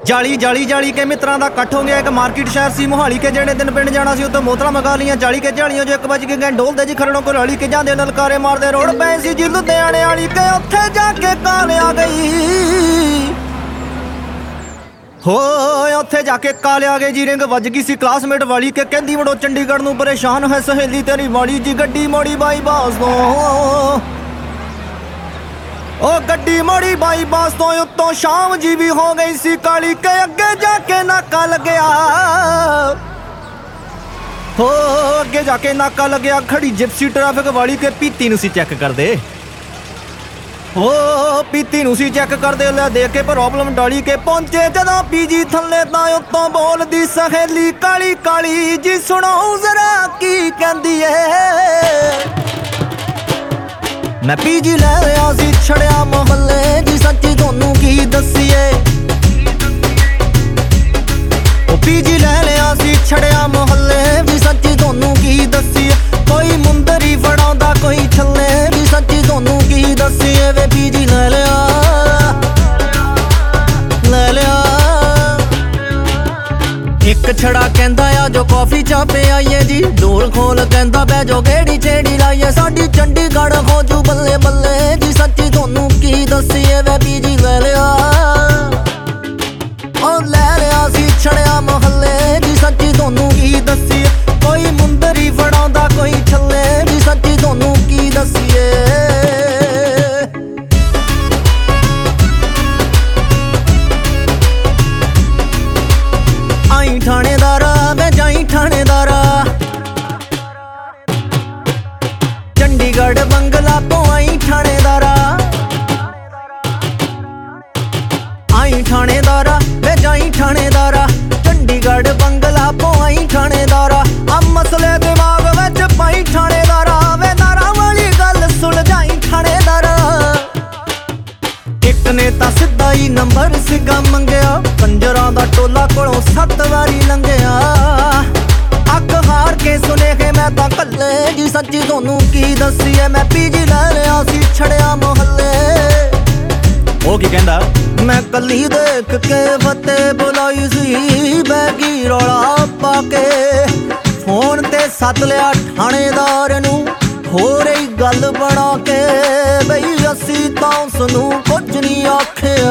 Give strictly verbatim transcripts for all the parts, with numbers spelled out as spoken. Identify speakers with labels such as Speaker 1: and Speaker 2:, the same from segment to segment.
Speaker 1: जाली जाली जाली के मित्रां दा इकट्ठ हो गया। एक मार्केट शहर सी मोहाली के जेड़े दिन पिंड जाना सी उत्ते मोतरा मंगा लियां। जाली के जालियों जो एक बज के गए ढोल दे जी खरड़ों को रली के जांदे ललकारे मारदे रोड पै सी जी लुधियाने वाली के उत्थे जाके काल आ गई हो उत्थे जाके काल आ गई जी। रिंग वज गई सी क्लासमेट वाली के कहंदी मुड़ो चंडीगढ़ नूं परेशान है सहेली तेरी वाली जी। गड्डी मोड़ी बाई बास तो ओ गड्डी मोड़ी बाई बास तो उत्तों शाम जी भी हो गई सी काली के अगे जाके नाका लग्या हो अगे जाके नाका लग्या। खड़ी जिप्सी ट्रैफिक वाली के पीती नूं सी चेक कर दे हो पीती नूं सी चेक कर दे ले देख के प्रॉब्लम डाली के पहुंचे जदों पीजी थल्ले तां उत्तों बोलदी सहेली काली काली जी सुनो जरा की कहंदी है। मैं पीजी लै लिया सी छड़िया मोहल्ले जी सच्ची थोनू की दसीए ओ पीजी लै लिया सी छड़िया मोहल्ले जी सच्ची थोनू की दसीए। कोई मुंदरी फड़ाउंदा कोई छल्ले जी सच्ची थोनू की दसीए। वे पीजी लै लिया लै लिया एक छड़ा कहंदा आ जो कॉफी चा पे आईए जी। डोल खोल कहंदा बै जो गेड़ी छेड़ी लाइए साडी चंडीगढ़ हो जू बल्ले बल्ले जी सच्ची थोनू की दसीए। वे पीजी लै लिया ओ लै लिया सी छड़िया मोहल्ले जी सच्ची थोनू की दसीए। कोई मुंदरी फड़ाउंदा कोई छल्ले जी सच्ची थोनू की दसीए। आई ठाणेदारा मैं जाई ठाणेदारा चंडीगढ़ बंगला तो आई ठाणेदारा आई ठाणेदारा मैं जाई ठाणेदारा चंडीगढ़ बंगला तो आई ठाणेदारा। अब मसले दिमाग विच पाई ठाणेदारा वे नारा वाली गल सुलझाई ठाणेदारा। एक ने तां सिद्धा ही नंबर सिगा मंगया कंजरां दा टोला कोलों सत्त वारी लंघिया। अख हार के सुनेखे मैं तां कल्ले जी सच्ची थोनू की दसीए। मैं पीजी लै लिया सी छड़िया मोहल्ले ओ की कहंदा मैं कली देख के फते बुलाई सी बैगी रौला पाके फोन ते सद लिया ठाणेदार नू हो रही गल बना के बई असी तां उसनू कुछ नहीं आखिया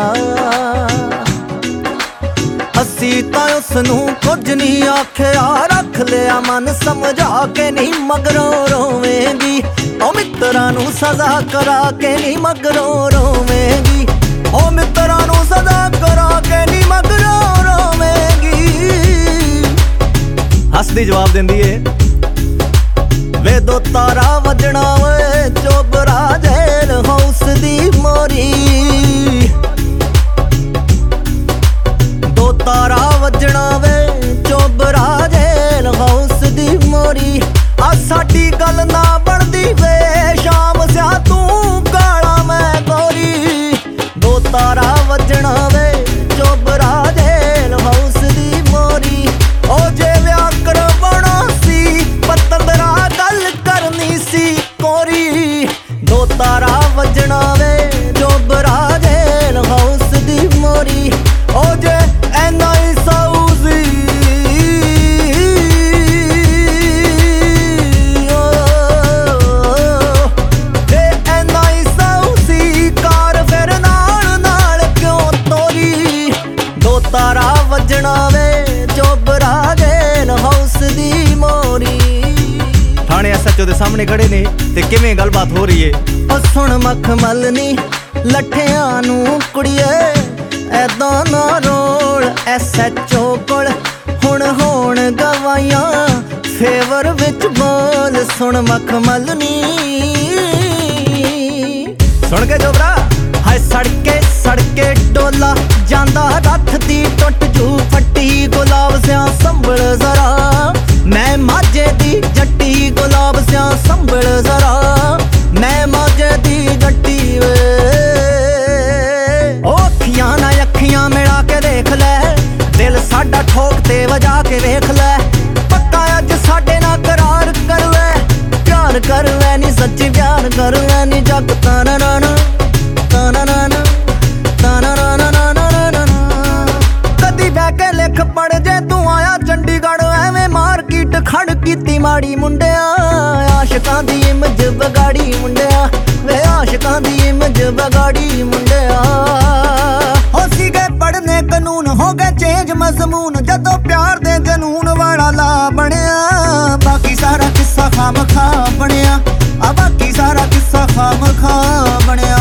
Speaker 1: असी तां उसनू कुछ नहीं आखिया। रख लिया मन समझा के नहीं मगरों रोवेंगी ओ मित्रां नू सजा करा के नहीं मगरों रोवेंगी ओ मित्रां नू सजा करा के नहीं मगरों रोवेंगी। हसदी जवाब देंदी है वे दो तारा वजना वे चोबरा जेल हाउस दी मोरी। दो तारा वजना वे चोबरा जेल हाउस दी मोरी। आ साडी गल ना बनदी वे शाम स्या तू काला मैं गोरी। दो तारा वजना वे चोबरा जेल हाउस दी मोरी। ओ जे व्याह करवाना सी पतंदरा गल करनी सी कोरी। दो तारा वजना वे चोबरा जेल हाउस दी मोरी। ओ जे ऐना ही साउजी जे ऐना ही साउजी कार फिर नाल नाल क्यों तोरी। दो तारा वजना वे चोबरा जेल हाउस दी मोरी। थाने एस एच ओ दे सामने खड़े ने ते किवें गलबात हो रही है। ओ सुन मखमल नी लठियां नू कुड़िए ऐदां ना रोल एस एच ओ कोल हुण होण गवाइयां फेवर विच बोल। सुन मखमल नी सुन के जोबरा हाय सड़के सड़के डोला जांदा रथ दी टुट जू फट्टी गुलाब स्या संभल जरा। मैं माझे दी जट्टी गुलाब स्या संभल जरा। मैं माझे दी जट्टी वे ओ अखियां ना अखियां मिला के देख ले दिल साडा ठोक ते वजा के वेख ले। पक्का अज साडे ना करार कर ले प्यार कर ले नी सच्ची प्यार कर ले नी जग ताना ना ताना ना ताना ना ना ना ना। ਕੀਤੀ ਮਾੜੀ ਮੁੰਡਿਆ, ਆਸ਼ਿਕਾਂ ਦੀ ਇਮਜ ਵਿਗਾੜੀ ਮੁੰਡਿਆ ਵੇ, ਆਸ਼ਿਕਾਂ ਦੀ ਇਮਜ ਵਿਗਾੜੀ ਮੁੰਡਿਆ। ਹੋ ਸੀਗੇ ਪੜ੍ਹਨੇ ਕਾਨੂੰਨ, ਹੋ ਗਏ ਚੇਂਜ ਮਜ਼ਮੂਨ, ਜਦੋਂ ਪਿਆਰ ਦੇ ਜਨੂਨ ਵਾਲਾ ਲਾ ਬਣਿਆ। ਬਾਕੀ ਸਾਰਾ ਕਿੱਸਾ ਖਾਮਖਾ ਬਣਿਆ, ਆ ਬਾਕੀ ਸਾਰਾ ਕਿੱਸਾ ਖਾਮਖਾ ਬਣਿਆ।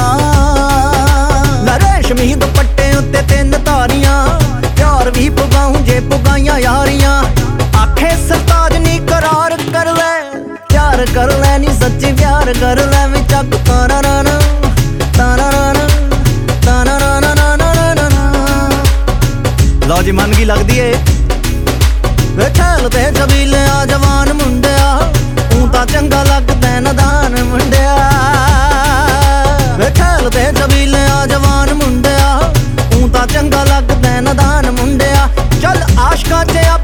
Speaker 1: ਰੇਸ਼ਮੀ ਦੁਪੱਟੇ ਉੱਤੇ ਤਿੰਨ ਤਾਰੀਆਂ, ਪਿਆਰ ਵੀ ਪੁਗਾਉਂ ਜੇ ਪੁਗਾਈਆਂ ਯਾਰੀਆਂ। ਆਖੇ ਸਰਤਾਜ ਨੀ ਕਰਾਰ ਕਰ ਲੈ, ਪਿਆਰ ਕਰ ਲੈ ਨੀ ਸੱਚੀ ਪਿਆਰ ਕਰ ਲੈ। ਵੀ ਚੱਕ ਤਾਰਾ ਰਾ ਨਾ ਤਾਰਾ ਰਾ ਨਾ ਤਾਰਾ ਰਾ ਨਾ ਨਾ ਨਾ ਨਾ ਨਾ। ਲਓ ਜੀ ਮਨ ਕੀ ਲੱਗਦੀ ਏ ਵੇ, ਖੇਲ ਤੇ ਛਬੀਲੇ ਆ ਜਵਾਨ ਮੁੰਡਿਆ, ਤੂੰ ਤਾਂ ਚੰਗਾ ਲੱਗਦਾ ਨਦਾਨ ਮੁੰਡਿਆ ਵੇ। ਖੇਲ ਤੇ ਛਬੀਲੇ ਆ ਜਵਾਨ ਮੁੰਡਿਆ, ਤੂੰ ਤਾਂ ਚੰਗਾ ਲੱਗਦਾ ਨਦਾਨ ਮੁੰਡਿਆ। ਚੱਲ ਆਸ਼ਕਾਂ 'ਚ